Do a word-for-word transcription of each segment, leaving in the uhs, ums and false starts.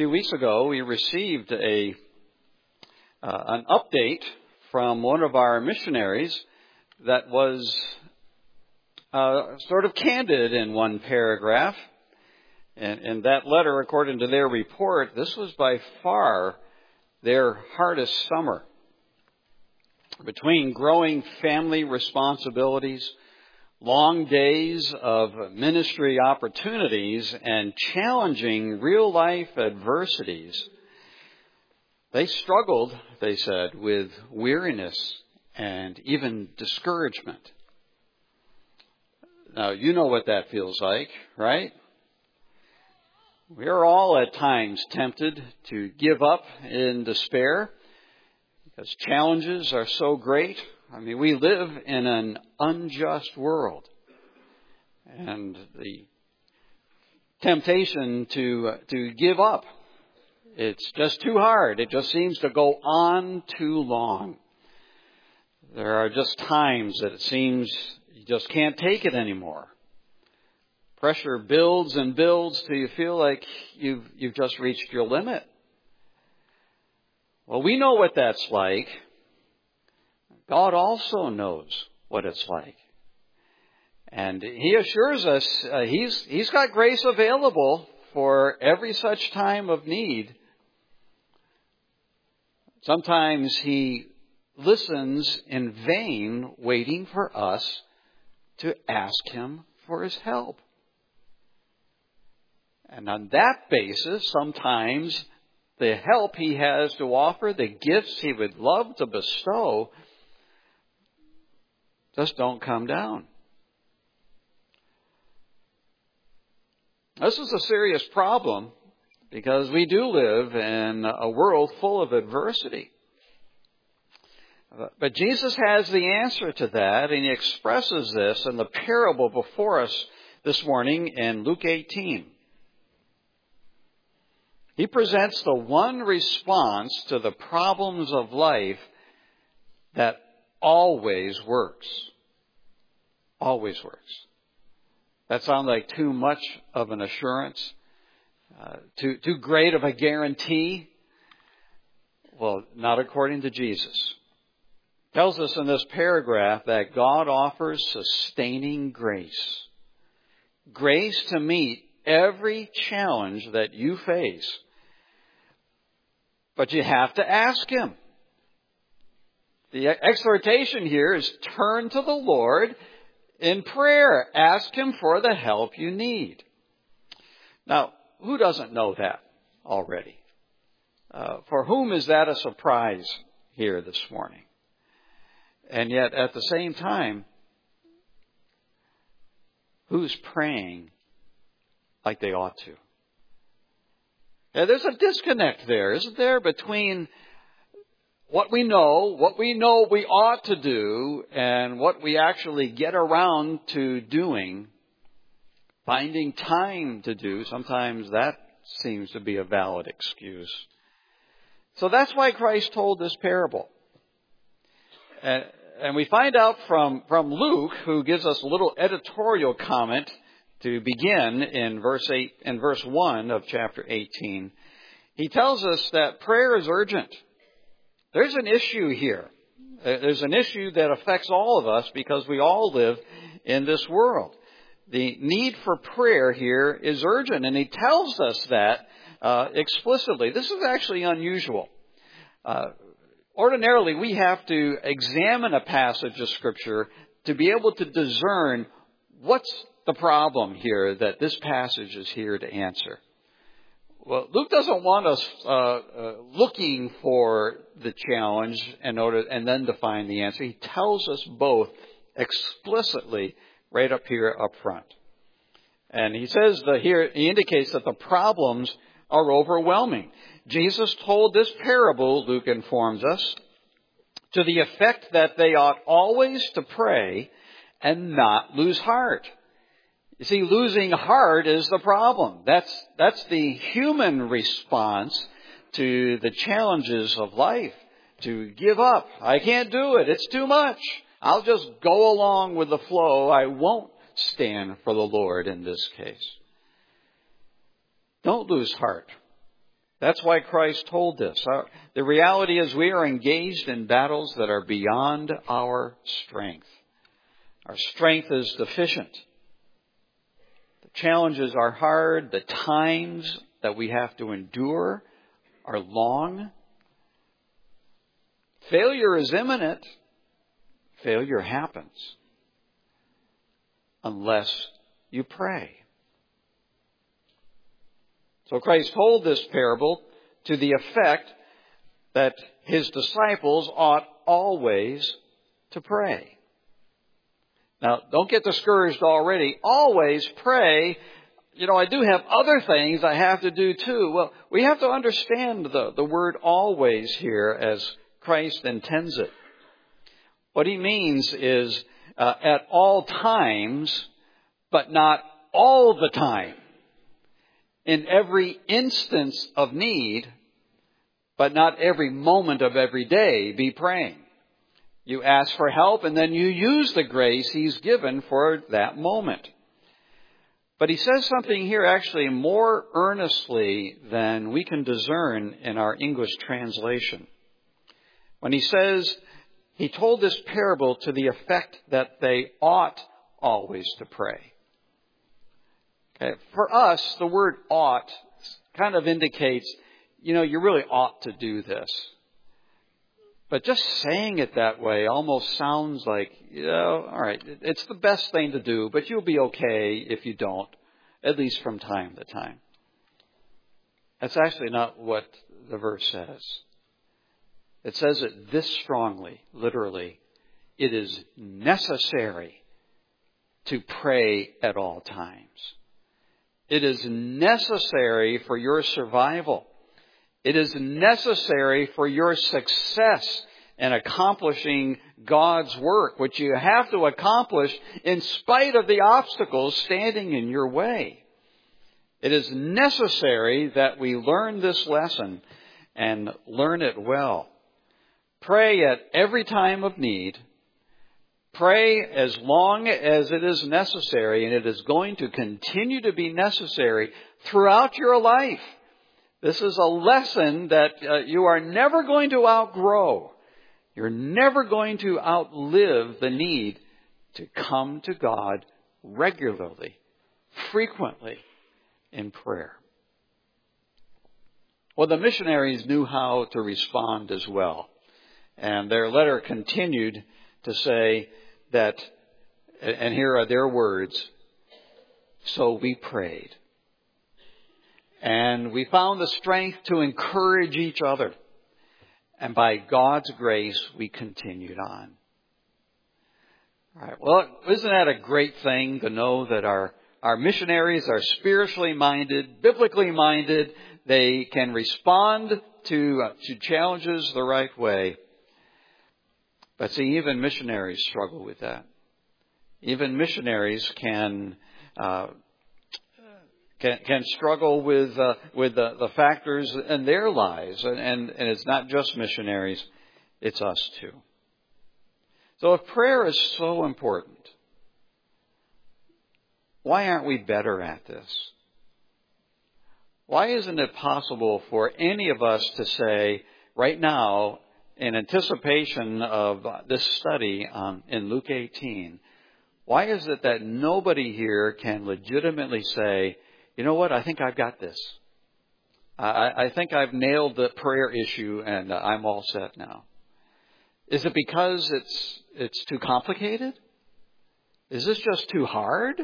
few weeks ago, we received a uh, an update from one of our missionaries that was uh, sort of candid in one paragraph. And in that letter, according to their report, this was by far their hardest summer. Between growing family responsibilities, long days of ministry opportunities, and challenging real-life adversities, they struggled, they said, with weariness and even discouragement. Now, you know what that feels like, right? We are all at times tempted to give up in despair because challenges are so great. I mean, we live in an unjust world. And the temptation to to give up, it's just too hard. It just seems to go on too long. There are just times that it seems you just can't take it anymore. Pressure builds and builds till you feel like you've you've just reached your limit. Well, we know what that's like. God also knows what it's like. And He assures us uh, He's He's got grace available for every such time of need. Sometimes He listens in vain, waiting for us to ask Him for His help. And on that basis, sometimes the help He has to offer, the gifts He would love to bestow, just don't come down. This is a serious problem because we do live in a world full of adversity. But Jesus has the answer to that, and He expresses this in the parable before us this morning in Luke eighteen. He presents the one response to the problems of life that always works. Always works. That sounds like too much of an assurance, uh, too, too great of a guarantee. Well, not according to Jesus. It tells us in this paragraph that God offers sustaining grace. Grace to meet every challenge that you face. But you have to ask Him. The exhortation here is turn to the Lord in prayer. Ask Him for the help you need. Now, who doesn't know that already? Uh, for whom is that a surprise here this morning? And yet, at the same time, who's praying like they ought to? Now, there's a disconnect there, isn't there, between what we know, what we know we ought to do, and what we actually get around to doing, finding time to do. Sometimes that seems to be a valid excuse. So that's why Christ told this parable. And, and we find out from, from Luke, who gives us a little editorial comment to begin in verse eight, in verse one of chapter eighteen. He tells us that prayer is urgent. There's an issue here. There's an issue that affects all of us because we all live in this world. The need for prayer here is urgent, and he tells us that uh, explicitly. This is actually unusual. Uh, ordinarily, we have to examine a passage of Scripture to be able to discern what's the problem here that this passage is here to answer. Well, Luke doesn't want us uh, uh, looking for the challenge in order and then to find the answer. He tells us both explicitly right up here up front. And he says that here, he indicates that the problems are overwhelming. Jesus told this parable, Luke informs us, to the effect that they ought always to pray and not lose heart. You see, losing heart is the problem. That's, that's the human response to the challenges of life. To give up. I can't do it. It's too much. I'll just go along with the flow. I won't stand for the Lord in this case. Don't lose heart. That's why Christ told this. Our, the reality is we are engaged in battles that are beyond our strength. Our strength is deficient. The challenges are hard. The times that we have to endure are long. Failure is imminent. Failure happens unless you pray. So Christ told this parable to the effect that his disciples ought always to pray. Now, don't get discouraged already. Always pray. You know, I do have other things I have to do too. Well, we have to understand the, the word always here as Christ intends it. What he means is uh, at all times, but not all the time. In every instance of need, but not every moment of every day, be praying. You ask for help and then you use the grace he's given for that moment. But he says something here actually more earnestly than we can discern in our English translation. When he says, he told this parable to the effect that they ought always to pray. Okay. For us, the word ought kind of indicates, you know, you really ought to do this. But just saying it that way almost sounds like, you know, all right, it's the best thing to do, but you'll be okay if you don't, at least from time to time. That's actually not what the verse says. It says it this strongly, literally. It is necessary to pray at all times. It is necessary for your survival. It is necessary for your success in accomplishing God's work, which you have to accomplish in spite of the obstacles standing in your way. It is necessary that we learn this lesson and learn it well. Pray at every time of need. Pray as long as it is necessary, and it is going to continue to be necessary throughout your life. This is a lesson that uh, you are never going to outgrow. You're never going to outlive the need to come to God regularly, frequently in prayer. Well, the missionaries knew how to respond as well. And their letter continued to say that, and here are their words, so we prayed. And we found the strength to encourage each other. And by God's grace, we continued on. All right. Well, isn't that a great thing to know that our, our missionaries are spiritually minded, biblically minded. They can respond to, uh, to challenges the right way. But see, even missionaries struggle with that. Even missionaries can uh, can, can struggle with uh, with the, the factors in their lives, and, and and it's not just missionaries; it's us too. So, if prayer is so important, why aren't we better at this? Why isn't it possible for any of us to say right now, in anticipation of this study um, in Luke eighteen, why is it that nobody here can legitimately say, you know what, I think I've got this. I, I think I've nailed the prayer issue and I'm all set now. Is it because it's it's too complicated? Is this just too hard?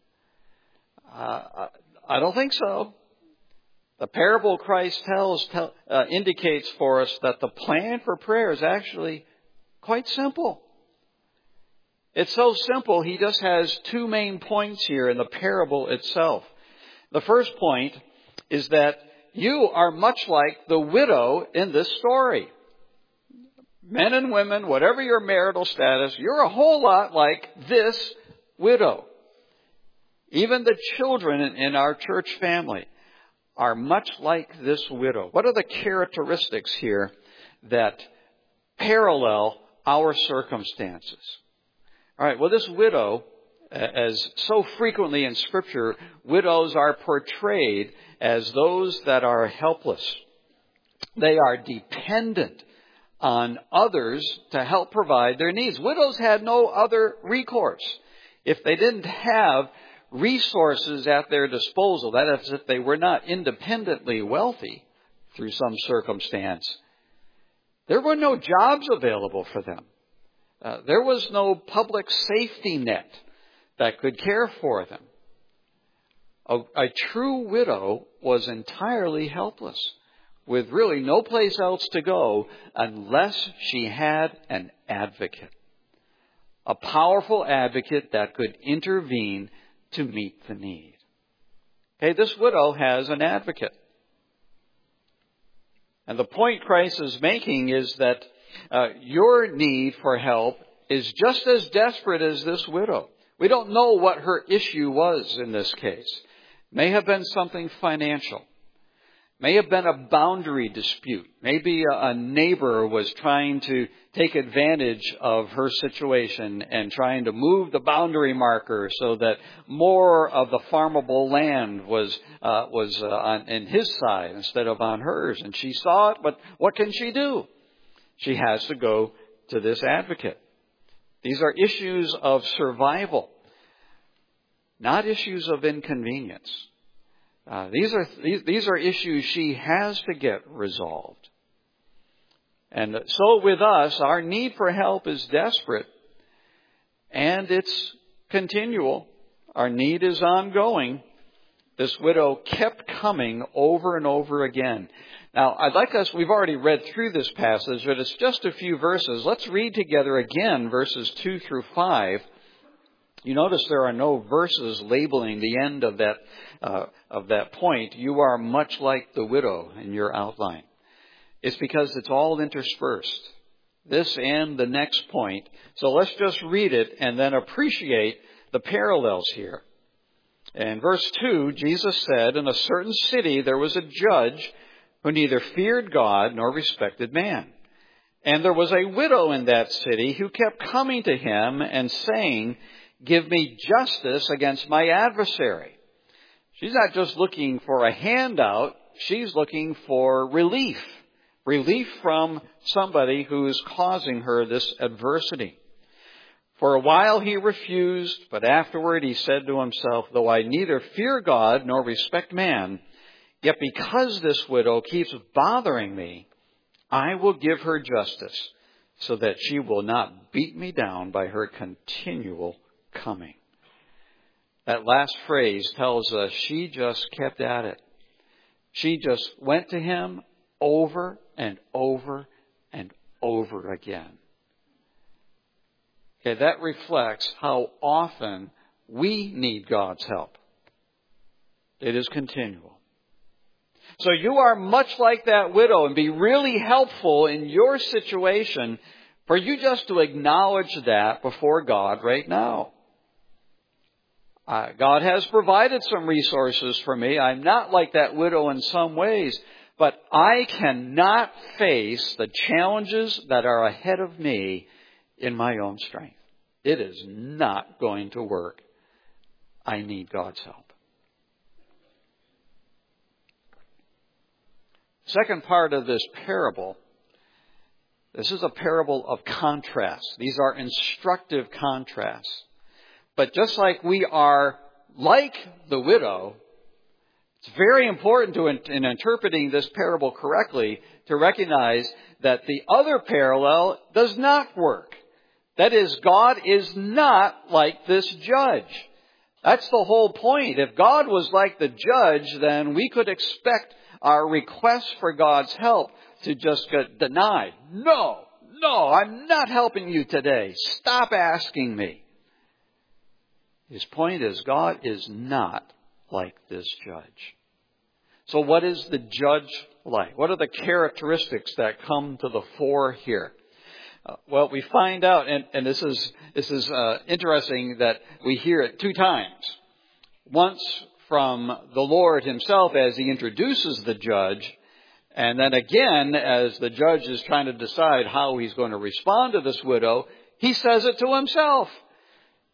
Uh, I don't think so. The parable Christ tells tell, uh, indicates for us that the plan for prayer is actually quite simple. It's so simple, he just has two main points here in the parable itself. The first point is that you are much like the widow in this story. Men and women, whatever your marital status, you're a whole lot like this widow. Even the children in our church family are much like this widow. What are the characteristics here that parallel our circumstances? All right, well, this widow, As so frequently in Scripture, widows are portrayed as those that are helpless. They are dependent on others to help provide their needs. Widows had no other recourse. If they didn't have resources at their disposal, that is, if they were not independently wealthy through some circumstance, there were no jobs available for them. Uh, there was no public safety net that could care for them. A, a true widow was entirely helpless, with really no place else to go unless she had an advocate. A powerful advocate that could intervene to meet the need. Okay, this widow has an advocate. And the point Christ is making is that uh, your need for help is just as desperate as this widow. We don't know what her issue was in this case. May have been something financial. May have been a boundary dispute. Maybe a neighbor was trying to take advantage of her situation and trying to move the boundary marker so that more of the farmable land was uh, was uh, on in his side instead of on hers. And she saw it, but what can she do? She has to go to this advocate. These are issues of survival, not issues of inconvenience. Uh, these are these, these are issues she has to get resolved. And so with us, our need for help is desperate, and it's continual. Our need is ongoing. This widow kept coming over and over again. Now, I'd like us, we've already read through this passage, but it's just a few verses. Let's read together again verses two through five. You notice there are no verses labeling the end of that uh, of that point. You are much like the widow in your outline. It's because it's all interspersed, this and the next point. So let's just read it and then appreciate the parallels here. In verse two, Jesus said, "In a certain city there was a judge who neither feared God nor respected man. And there was a widow in that city who kept coming to him and saying, 'Give me justice against my adversary.'" She's not just looking for a handout. She's looking for relief. Relief from somebody who is causing her this adversity. For a while he refused, but afterward he said to himself, "Though I neither fear God nor respect man, yet because this widow keeps bothering me, I will give her justice so that she will not beat me down by her continual coming." That last phrase tells us she just kept at it. She just went to him over and over and over again. Okay, that reflects how often we need God's help. It is continual. So you are much like that widow, and be really helpful in your situation for you just to acknowledge that before God right now. Uh, God has provided some resources for me. I'm not like that widow in some ways, but I cannot face the challenges that are ahead of me in my own strength. It is not going to work. I need God's help. Second part of this parable, this is a parable of contrasts. These are instructive contrasts. But just like we are like the widow, it's very important to, in interpreting this parable correctly, to recognize that the other parallel does not work. That is, God is not like this judge. That's the whole point. If God was like the judge, then we could expect our request for God's help to just get denied. No, no, I'm not helping you today. Stop asking me. His point is, God is not like this judge. So what is the judge like? What are the characteristics that come to the fore here? Uh, well, we find out, and, and this is this is uh, interesting that we hear it two times. Once from the Lord himself as he introduces the judge, and then again as the judge is trying to decide how he's going to respond to this widow, he says it to himself.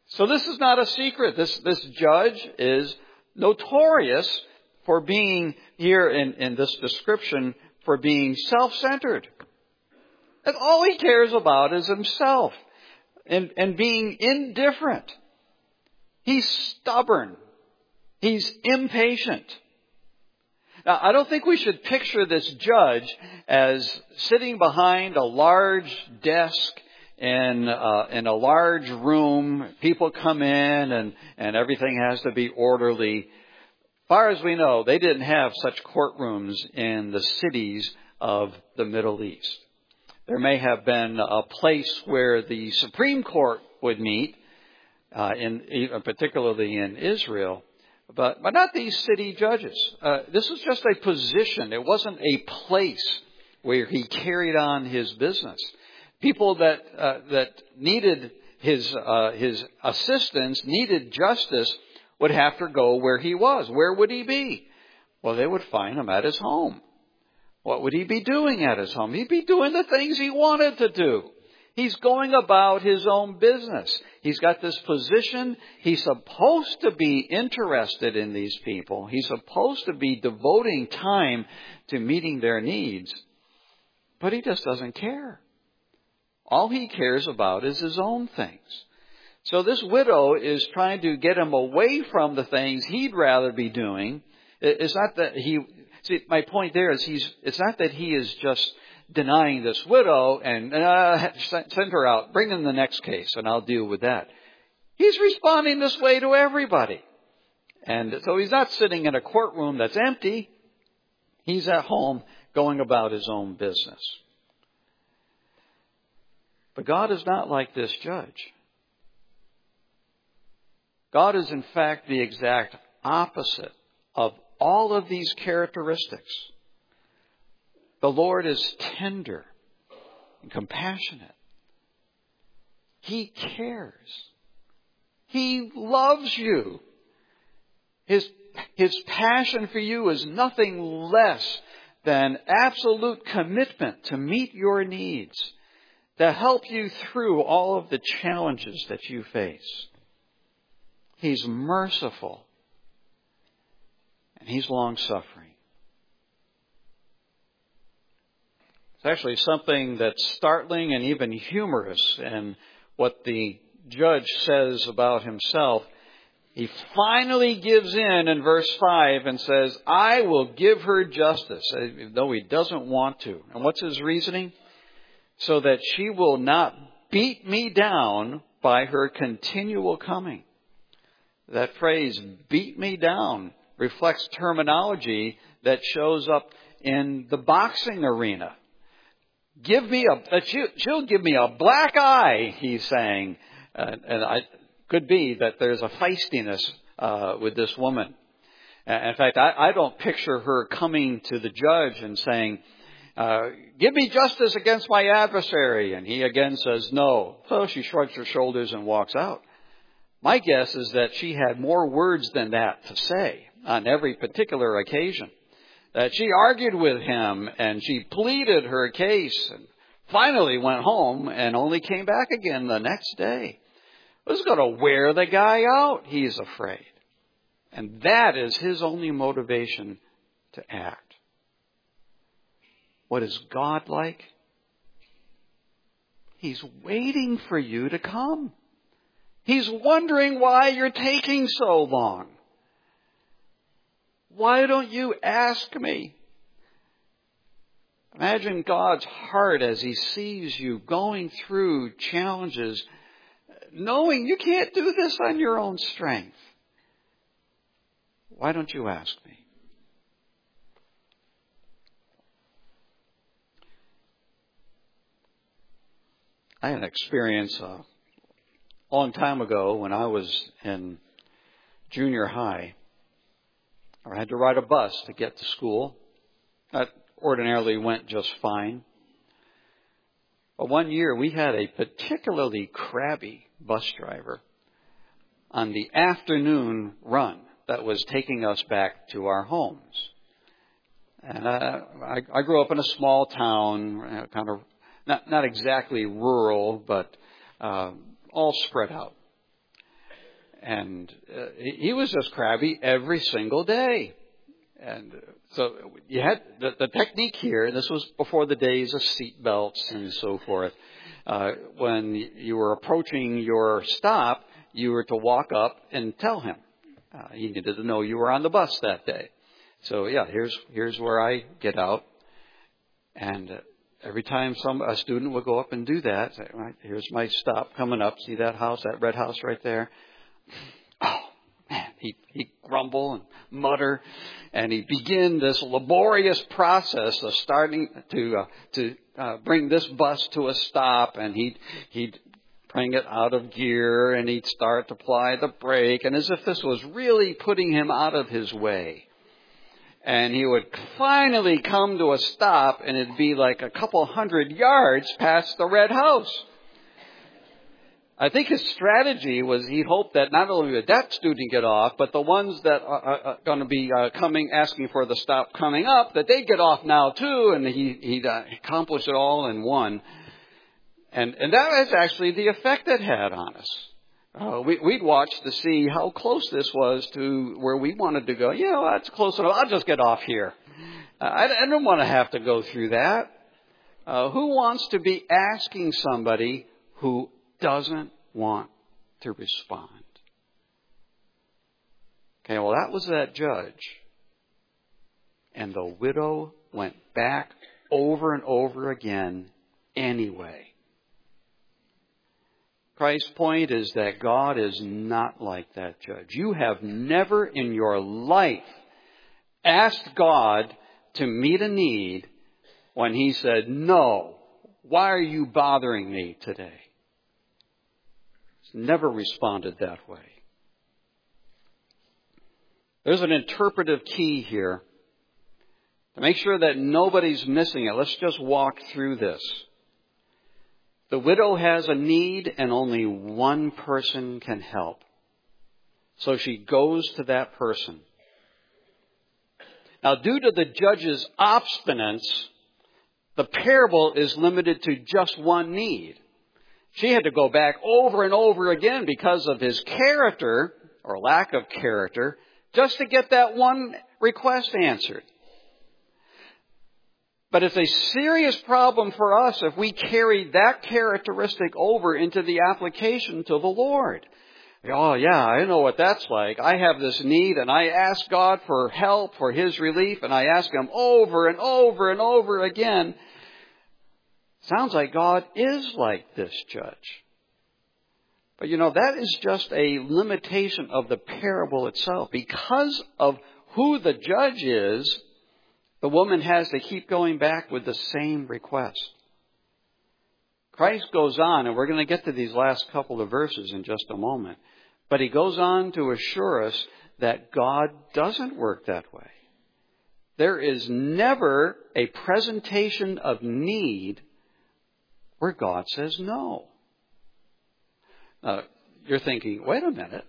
So this is not a secret. This, this judge is notorious for being, here in, in this description, for being self-centered. And all he cares about is himself and, and being indifferent. He's stubborn. He's impatient. Now, I don't think we should picture this judge as sitting behind a large desk in, uh, in a large room. People come in and, and everything has to be orderly. As far as we know, they didn't have such courtrooms in the cities of the Middle East. There may have been a place where the Supreme Court would meet, uh, in, particularly in Israel. But, but not these city judges. Uh, this was just a position. It wasn't a place where he carried on his business. People that, uh, that needed his, uh, his assistance, needed justice, would have to go where he was. Where would he be? Well, they would find him at his home. What would he be doing at his home? He'd be doing the things he wanted to do. He's going about his own business. He's got this position. He's supposed to be interested in these people. He's supposed to be devoting time to meeting their needs. But he just doesn't care. All he cares about is his own things. So this widow is trying to get him away from the things he'd rather be doing. It's not that he... See, my point there is he's. It's not that he is just denying this widow and uh, send her out, bring in the next case, and I'll deal with that. He's responding this way to everybody. And so he's not sitting in a courtroom that's empty. He's at home going about his own business. But God is not like this judge. God is, in fact, the exact opposite of all of these characteristics. The Lord is tender and compassionate. He cares. He loves you. His, his passion for you is nothing less than absolute commitment to meet your needs, to help you through all of the challenges that you face. He's merciful. And He's long-suffering. It's actually something that's startling and even humorous in what the judge says about himself. He finally gives in in verse five and says, I will give her justice, though he doesn't want to. And what's his reasoning? So that she will not beat me down by her continual coming. That phrase, beat me down, reflects terminology that shows up in the boxing arena. Give me a, she'll, she'll give me a black eye, he's saying. Uh, and I, could be that there's a feistiness uh, with this woman. Uh, in fact, I, I don't picture her coming to the judge and saying, uh, give me justice against my adversary. And he again says no. So she shrugs her shoulders and walks out. My guess is that she had more words than that to say on every particular occasion. That she argued with him and she pleaded her case and finally went home and only came back again the next day. This is going to wear the guy out, he's afraid. And that is his only motivation to act. What is God like? He's waiting for you to come. He's wondering why you're taking so long. Why don't you ask me? Imagine God's heart as He sees you going through challenges, knowing you can't do this on your own strength. Why don't you ask me? I had an experience a long time ago when I was in junior high. I had to ride a bus to get to school. That ordinarily went just fine. But one year we had a particularly crabby bus driver on the afternoon run that was taking us back to our homes. And uh, I, I grew up in a small town, kind of not, not exactly rural, but uh, all spread out. And uh, he, he was just crabby every single day. And so you had the, the technique here, this was before the days of seat belts and so forth. Uh, when you were approaching your stop, you were to walk up and tell him. Uh, he needed to know you were on the bus that day. So yeah, here's here's where I get out. And uh, every time some a student would go up and do that, say, right, here's my stop coming up. See that house, that red house right there? Oh, man, he, he'd grumble and mutter, and he'd begin this laborious process of starting to uh, to uh, bring this bus to a stop, and he'd he'd bring it out of gear, and he'd start to apply the brake, and as if this was really putting him out of his way. And he would finally come to a stop, and it'd be like a couple hundred yards past the red house. I think his strategy was he hoped that not only would that student get off, but the ones that are, are going to be uh, coming, asking for the stop coming up, that they get off now too, and he, he'd uh, accomplish it all in one. And, and that was actually the effect it had on us. Uh, we, we'd watch to see how close this was to where we wanted to go. You know, that's close enough. I'll just get off here. Uh, I, I don't want to have to go through that. Uh, who wants to be asking somebody who doesn't want to respond? Okay, well, that was that judge. And the widow went back over and over again anyway. Christ's point is that God is not like that judge. You have never in your life asked God to meet a need when He said, no, why are you bothering me today? He's never responded that way. There's an interpretive key here. To make sure that nobody's missing it, let's just walk through this. The widow has a need and only one person can help. So she goes to that person. Now, due to the judge's obstinance, the parable is limited to just one need. She had to go back over and over again because of his character, or lack of character, just to get that one request answered. But it's a serious problem for us if we carry that characteristic over into the application to the Lord. Oh, yeah, I know what that's like. I have this need, and I ask God for help, for His relief, and I ask Him over and over and over again. Sounds like God is like this judge. But you know, that is just a limitation of the parable itself. Because of who the judge is, the woman has to keep going back with the same request. Christ goes on, and we're going to get to these last couple of verses in just a moment. But He goes on to assure us that God doesn't work that way. There is never a presentation of need where God says no. Now, you're thinking, wait a minute.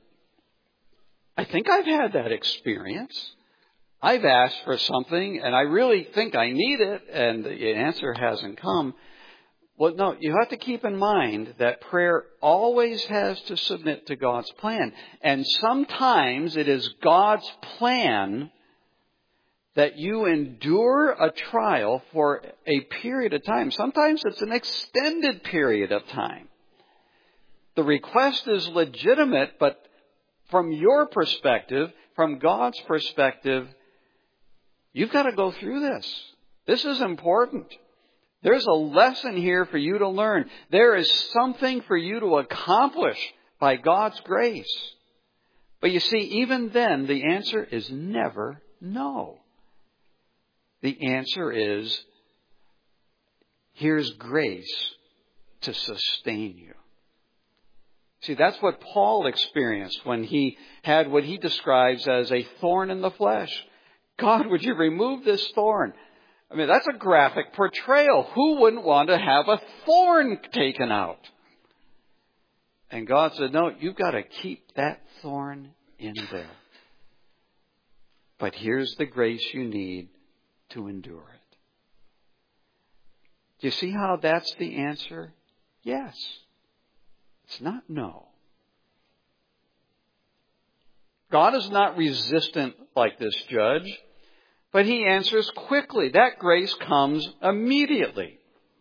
I think I've had that experience. I've asked for something, and I really think I need it, and the answer hasn't come. Well, no, you have to keep in mind that prayer always has to submit to God's plan. And sometimes it is God's plan that you endure a trial for a period of time. Sometimes it's an extended period of time. The request is legitimate, but from your perspective, from God's perspective, you've got to go through this. This is important. There's a lesson here for you to learn. There is something for you to accomplish by God's grace. But you see, even then, the answer is never no. The answer is, here's grace to sustain you. See, that's what Paul experienced when he had what he describes as a thorn in the flesh. God, would you remove this thorn? I mean, that's a graphic portrayal. Who wouldn't want to have a thorn taken out? And God said, no, you've got to keep that thorn in there. But here's the grace you need to endure it. Do you see how that's the answer? Yes. It's not no. God is not resistant like this judge, but he answers quickly. That grace comes immediately.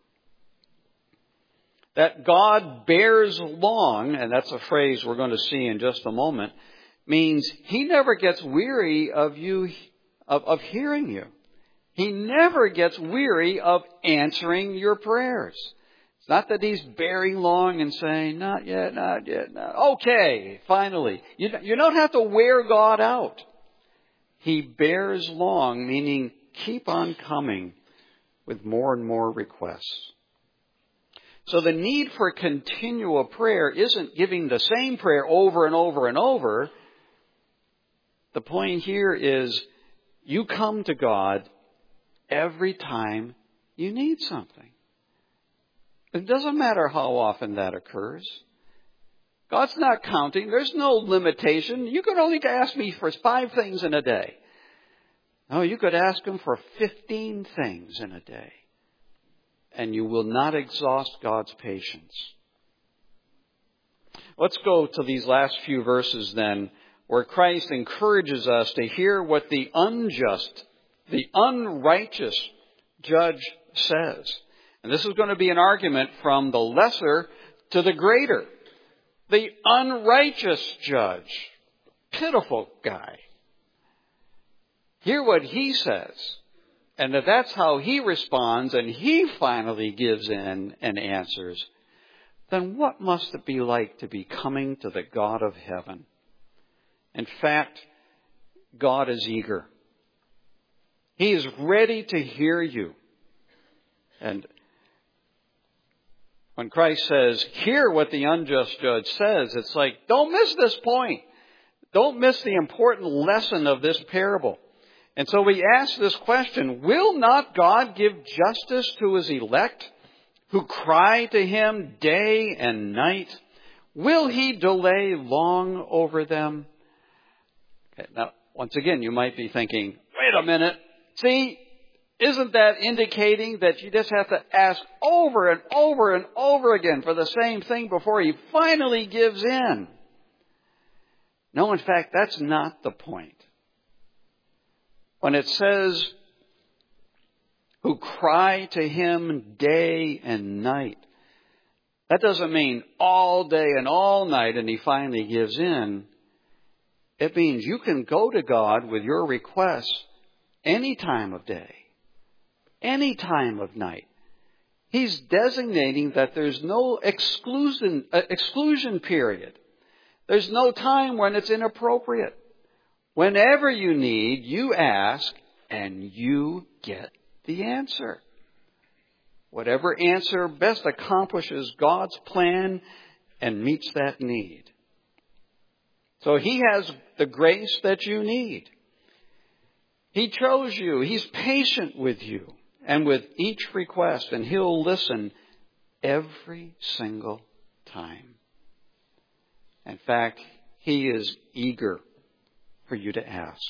That God bears long, and that's a phrase we're going to see in just a moment, means he never gets weary of you, of, of hearing you. He never gets weary of answering your prayers. It's not that he's bearing long and saying, not yet, not yet, not. Okay, finally. You, you don't have to wear God out. He bears long, meaning keep on coming with more and more requests. So the need for continual prayer isn't giving the same prayer over and over and over. The point here is you come to God every time you need something. It doesn't matter how often that occurs. God's not counting. There's no limitation. You could only ask me for five things in a day. No, you could ask him for fifteen things in a day. And you will not exhaust God's patience. Let's go to these last few verses then, where Christ encourages us to hear what the unjust, the unrighteous judge says. And this is going to be an argument from the lesser to the greater. The unrighteous judge, pitiful guy. Hear what he says. And if that's how he responds and he finally gives in and answers, then what must it be like to be coming to the God of heaven? In fact, God is eager. He is ready to hear you. And when Christ says, hear what the unjust judge says, it's like, don't miss this point. Don't miss the important lesson of this parable. And so we ask this question, will not God give justice to his elect who cry to him day and night? Will he delay long over them? Okay, now, once again, you might be thinking, wait a minute. See, isn't that indicating that you just have to ask over and over and over again for the same thing before he finally gives in? No, in fact, that's not the point. When it says, who cry to him day and night, that doesn't mean all day and all night and he finally gives in. It means you can go to God with your requests any time of day, any time of night. He's designating that there's no exclusion, uh, exclusion period. There's no time when it's inappropriate. Whenever you need, you ask, and you get the answer. Whatever answer best accomplishes God's plan and meets that need. So he has the grace that you need. He chose you. He's patient with you and with each request, and he'll listen every single time. In fact, he is eager for you to ask.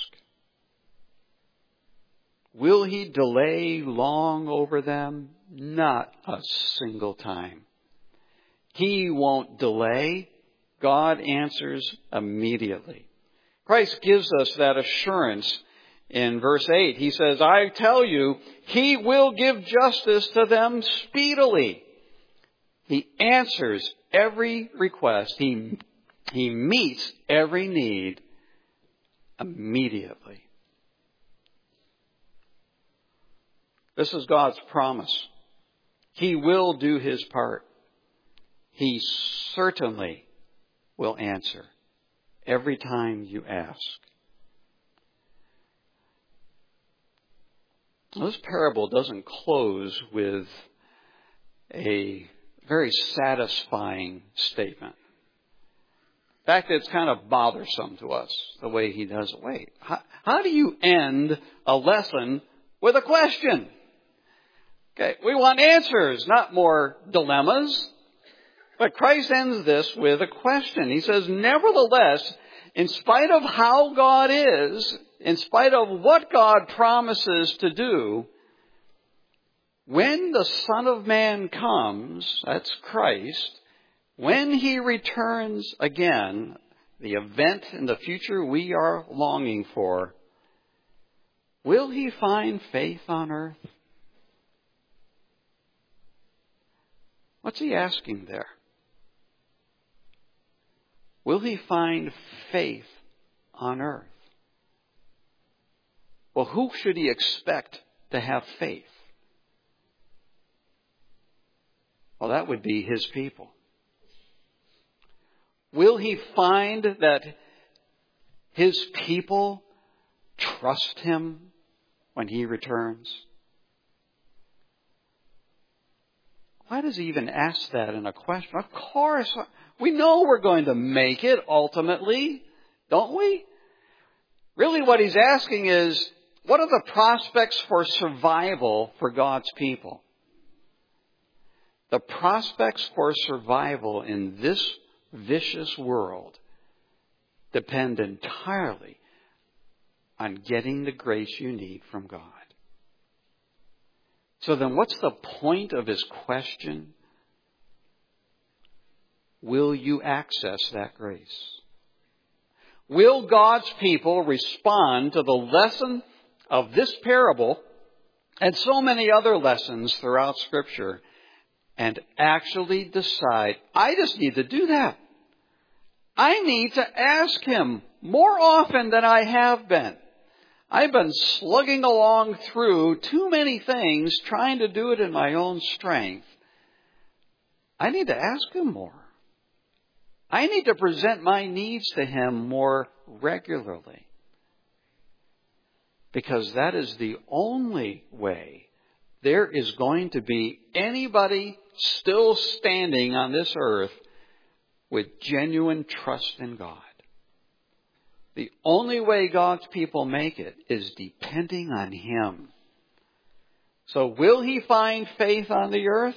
Will he delay long over them? Not a single time. He won't delay. God answers immediately. Christ gives us that assurance in verse eight. He says, I tell you, he will give justice to them speedily. He answers every request. He, he meets every need immediately. This is God's promise. He will do his part. He certainly will answer every time you ask. This parable doesn't close with a very satisfying statement. In fact, it's kind of bothersome to us, the way he does it. Wait, how, how do you end a lesson with a question? Okay, we want answers, not more dilemmas. But Christ ends this with a question. He says, nevertheless, in spite of how God is, in spite of what God promises to do, when the Son of Man comes, that's Christ, when he returns again, the event in the future we are longing for, will he find faith on earth? What's he asking there? Will he find faith on earth? Well, who should he expect to have faith? Well, that would be his people. Will he find that his people trust him when he returns? Why does he even ask that in a question? Of course, we know we're going to make it ultimately, don't we? Really what he's asking is, what are the prospects for survival for God's people? The prospects for survival in this vicious world depend entirely on getting the grace you need from God. So then what's the point of his question? Will you access that grace? Will God's people respond to the lesson of this parable and so many other lessons throughout Scripture and actually decide, I just need to do that. I need to ask him more often than I have been. I've been slugging along through too many things, trying to do it in my own strength. I need to ask him more. I need to present my needs to him more regularly. Because that is the only way there is going to be anybody still standing on this earth with genuine trust in God. The only way God's people make it is depending on him. So will he find faith on the earth?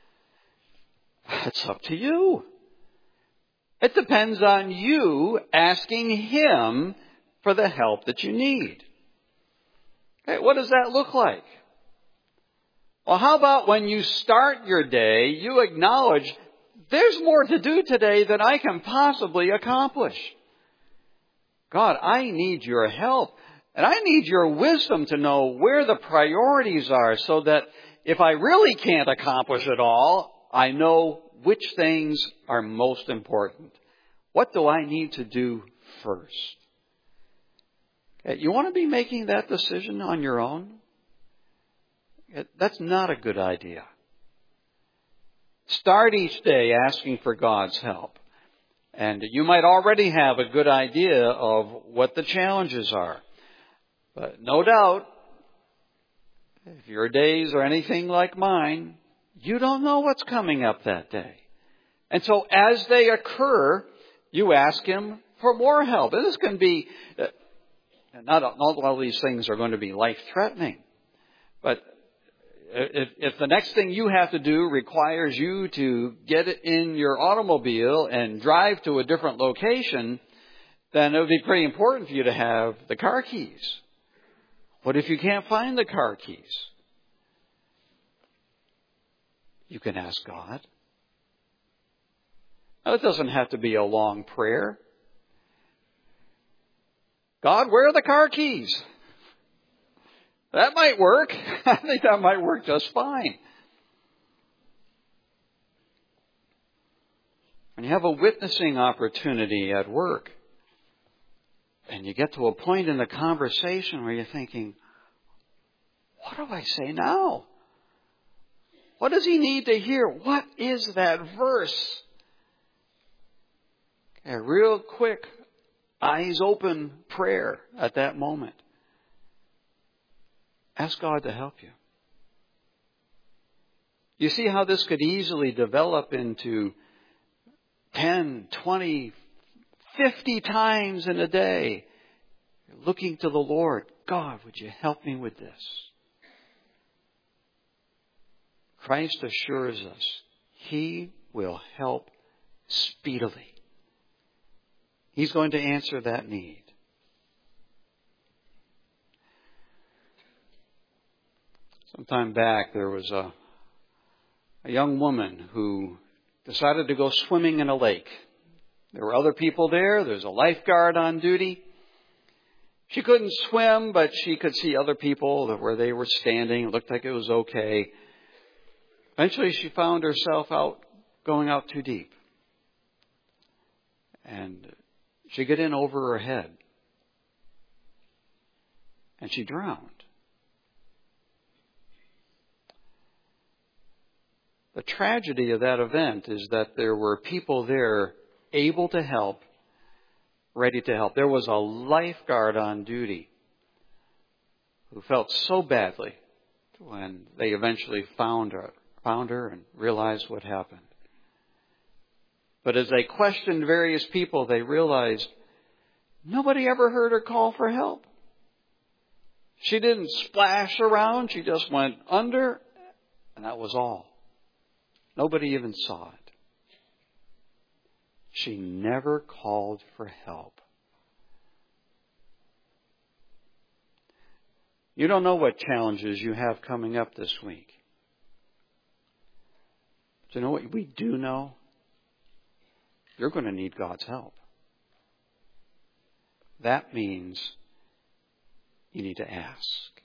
It's up to you. It depends on you asking him for the help that you need. Okay, what does that look like? Well, how about when you start your day, you acknowledge there's more to do today than I can possibly accomplish. God, I need your help. And I need your wisdom to know where the priorities are so that if I really can't accomplish it all, I know which things are most important. What do I need to do first? Okay, you want to be making that decision on your own? That's not a good idea. Start each day asking for God's help. And you might already have a good idea of what the challenges are. But no doubt, if your days are anything like mine, you don't know what's coming up that day. And so as they occur, you ask him for more help. And this can be, not, not all these things are going to be life-threatening. But If, if the next thing you have to do requires you to get in your automobile and drive to a different location, then it would be pretty important for you to have the car keys. What if you can't find the car keys? You can ask God. Now, it doesn't have to be a long prayer. God, where are the car keys? That might work. I think that might work just fine. When you have a witnessing opportunity at work, and you get to a point in the conversation where you're thinking, what do I say now? What does he need to hear? What is that verse? A real quick, eyes open prayer at that moment. Ask God to help you. You see how this could easily develop into ten, twenty, fifty times in a day. You're looking to the Lord. God, would you help me with this? Christ assures us he will help speedily. He's going to answer that need. Sometime back, there was a, a young woman who decided to go swimming in a lake. There were other people there. There's a lifeguard on duty. She couldn't swim, but she could see other people where they were standing. It looked like it was okay. Eventually, she found herself out going out too deep. And she got in over her head. And she drowned. The tragedy of that event is that there were people there able to help, ready to help. There was a lifeguard on duty who felt so badly when they eventually found her, found her and realized what happened. But as they questioned various people, they realized nobody ever heard her call for help. She didn't splash around. She just went under, and that was all. Nobody even saw it. She never called for help. You don't know what challenges you have coming up this week. Do you know what we do know? You're going to need God's help. That means you need to ask.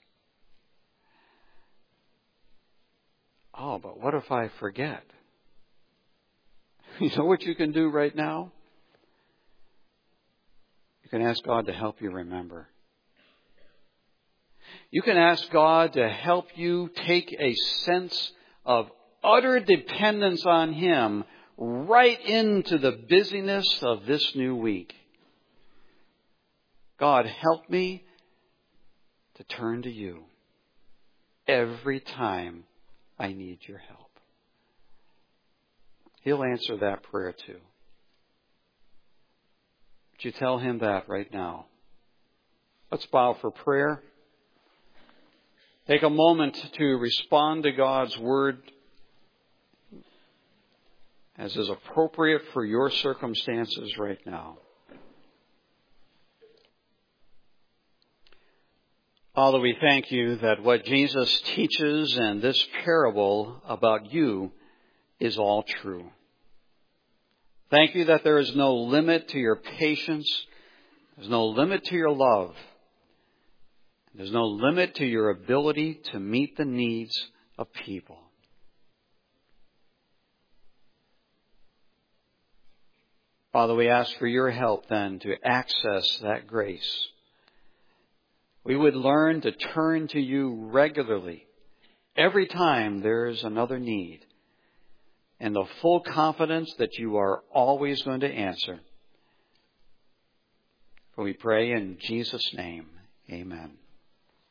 Oh, but what if I forget? You know what you can do right now? You can ask God to help you remember. You can ask God to help you take a sense of utter dependence on Him right into the busyness of this new week. God, help me to turn to you every time I need your help. He'll answer that prayer too. Would you tell Him that right now? Let's bow for prayer. Take a moment to respond to God's Word as is appropriate for your circumstances right now. Father, we thank you that what Jesus teaches in this parable about you is all true. Thank you that there is no limit to your patience. There's no limit to your love. There's no limit to your ability to meet the needs of people. Father, we ask for your help then to access that grace. We would learn to turn to you regularly every time there is another need, and the full confidence that you are always going to answer. For we pray in Jesus' name, amen.